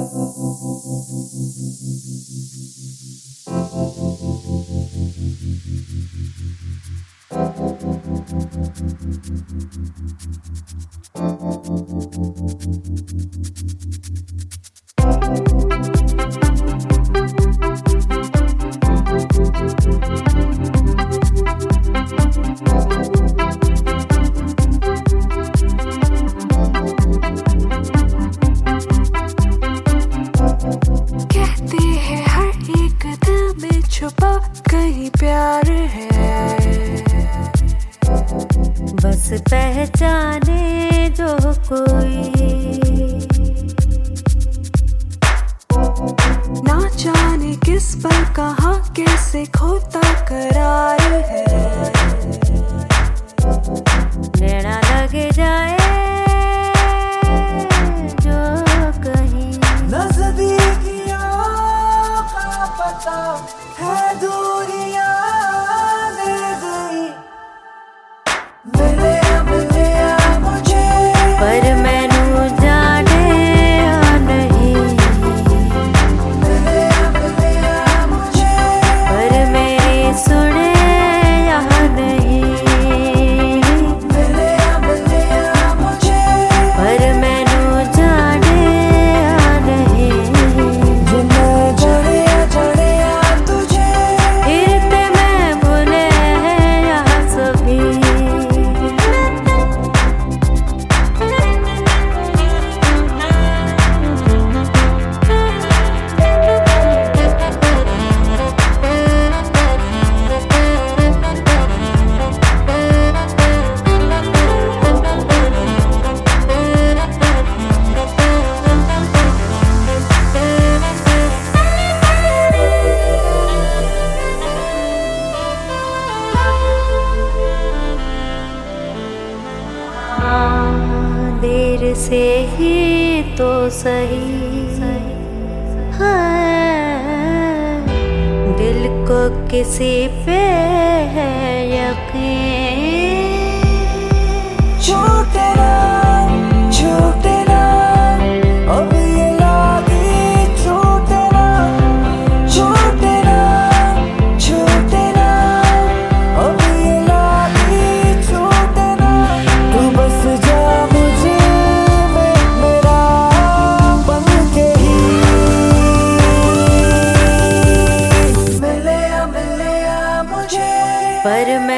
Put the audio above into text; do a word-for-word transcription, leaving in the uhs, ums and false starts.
कहीं प्यार है, बस पहचाने जो कोई, ना जाने किस पल कहाँ कैसे खोता करार है। नैना लग जाए जो कहीं, नजदीकियों का पता है दूरियां दे गई। मिले मिले मुझे पर मैनू जाने या नहीं, मिले मिले मुझे पर मेरी सुने या नहीं, मिले मिले मुझे पर मैनू जाने या नहीं। जिन्हें जड़े जड़े तुझे फिरते मैं भूले या सभी, देर से ही तो सही हाँ, दिल को किसी पे है यकीन। छूटे ना छूटे ना अब ये लागी, छूटे ना छूटे ना छूटे ना अब ये लागी, छूटे ना। तू बस जा मुझे में मेरा बन के ही, मिले मिले मुझे पर मैं